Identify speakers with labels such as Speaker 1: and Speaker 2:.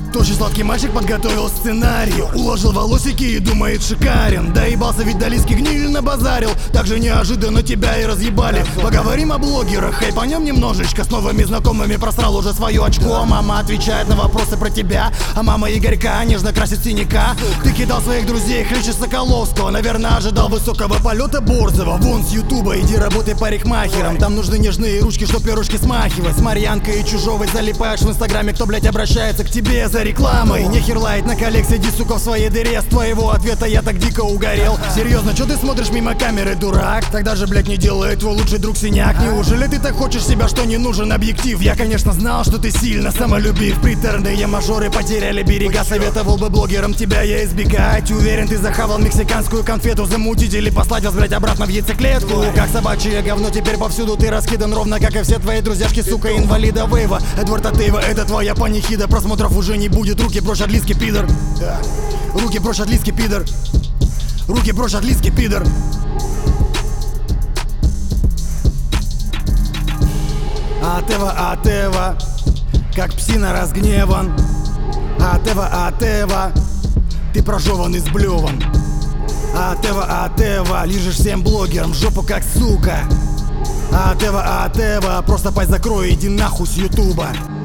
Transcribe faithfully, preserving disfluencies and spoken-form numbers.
Speaker 1: Тощий сладкий мальчик подготовил сценарий, уложил волосики и думает шикарен. Доебался, ведь Долинский гниль набазарил. Так же неожиданно тебя и разъебали. Поговорим о блогерах, хайпанем немножечко. С новыми знакомыми просрал уже свое очко. Мама отвечает на вопросы про тебя, а мама Игорька нежно красит синяка. Ты кидал своих друзей хлеще Соколовского. Наверное, ожидал высокого полета Борзова. Вон с ютуба иди работай парикмахером. Там нужны нежные ручки, чтоб перышки смахивать. С Марьянкой и Чужовой залипаешь в инстаграме. Кто, блять, обращается к тебе за рекламой? Не херлайт на коллег, сиди, сука, в своей дыре. С твоего ответа я так дико угорел. Серьезно, чё ты смотришь мимо камеры, дурак? Тогда же, блять, не делай твой лучший друг синяк. Неужели ты так хочешь себя, что не нужен объектив? Я, конечно, знал, что ты сильно самолюбив. Приторные мажоры потеряли берега. Советовал бы блогерам тебя я избегать. Уверен, ты захавал мексиканскую конфету. Замутить или послать вас, блять, обратно в яйцеклетку. Как собачье говно, теперь повсюду ты раскидан. Ровно как и все твои друзьяшки, сука, инвалида Вейва. Эдвард Атеева, это твоя панихида. Просмотров уже не будет, руки прочь от лиски, пидор. Руки прочь от лиски, пидор. Руки прочь от лиски, пидор. Атева, Атева, как псина разгневан. Атева, Атева, ты прожеван и сблеван. Атева, Атева, лижешь всем блогерам жопу как сука. Атева, Атева, просто пасть закрой, иди нахуй с ютуба.